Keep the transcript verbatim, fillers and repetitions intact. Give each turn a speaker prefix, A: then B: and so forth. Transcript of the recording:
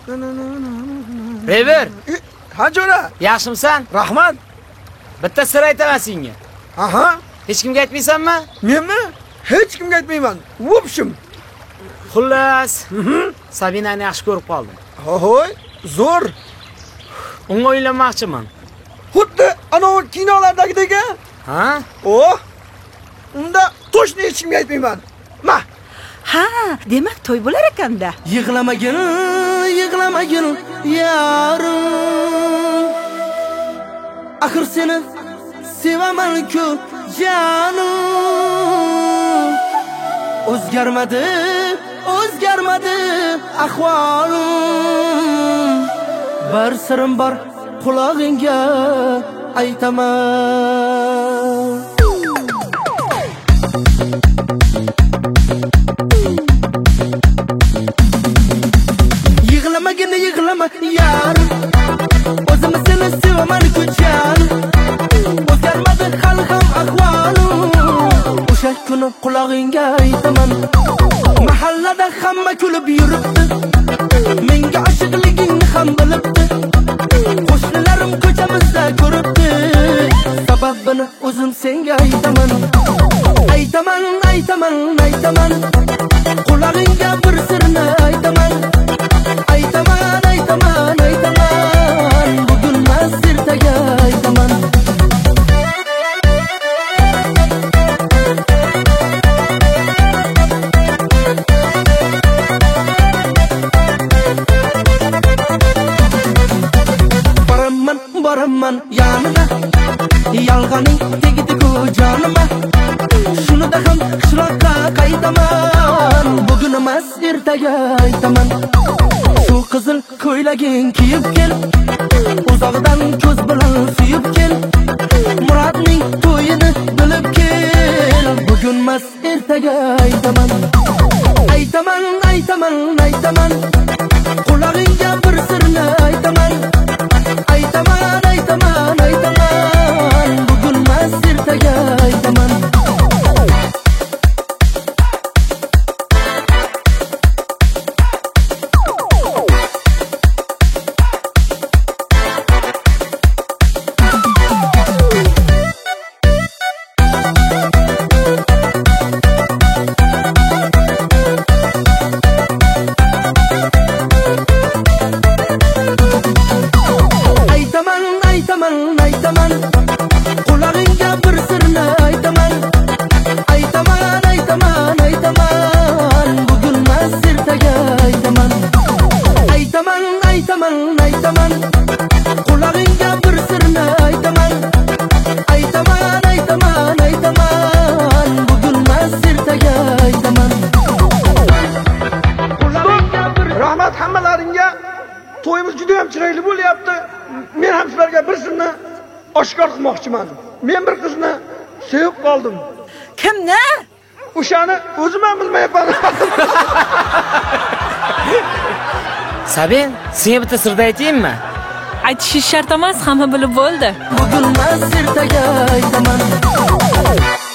A: Rever.
B: Ha jo'ra.
A: Yaxshimisan?
B: Rahmat.
A: Bitta sir aytaman senga.
B: Aha.
A: Hech kimga aytmaysanmi?
B: Menmi? Hech kimga aytmayman. Vobshim.
A: Xullas, Sabinani yaxshi ko'rib qoldim.
B: Ho'y, zo'r.
A: Unga uylanmoqchiman.
B: Xuddi ana o kinolardagidek.
A: Ha?
B: Oh. Unda to'shni hech kimga aytmayman. Ma.
C: Ha, demak to'y bo'lar ekanda.
D: Yig'lamagin, yig'lamagin, yarim. Axir seni sevaman-ku, jonim. O'zgarmadi, o'zgarmadi ahvolim. Bir sirim bor, qulog'ingga aytaman. Yig'lamagin, yig'lama yarim. O'zim seni sevaman-ku, jonim. O'zgarmadi hali ham ahvolim. O'sha kuni qulog'ingga aytaman. Mahallada hamma kulib yuribdi. Menga oshiqligingni ham bilibdi. Qo'shnilarim ko'chamizda ko'ribdi. Sababini o'zim senga aytaman. Aytaman, aytaman, aytaman. Qulog'ingga bir sirni aytaman. Aytaman, aytaman, aytaman. Bugun mas ertaga aytaman. Boraman yanına, yalg'oning tegdi-ku jonima. Shunida ham qishloqqa qaytaman. Bugun emas ertaga aytaman. Shu qizil ko'ylaging kiyib kel, uzoqdan ko'z bilan suyib kel. Murodning to'yini bilib kel. Bugun emas ertaga aytaman. Aytaman, aytaman, aytaman. Qulog'ingga bir sirni aytaman. Aytaman, aytaman, aytaman. Bugun mas ertaga aytaman.
B: Oshkor qilmoqchiman. Men bir qizni sevib qoldim.
C: Kimni?
B: O'shani o'zim ham bilmayapman.
A: Sabin, senga bitta sirni aytaymi?
E: Aytish shart emas, hamma bilib bo'ldi.
D: Bugun mas ertaga aytaman.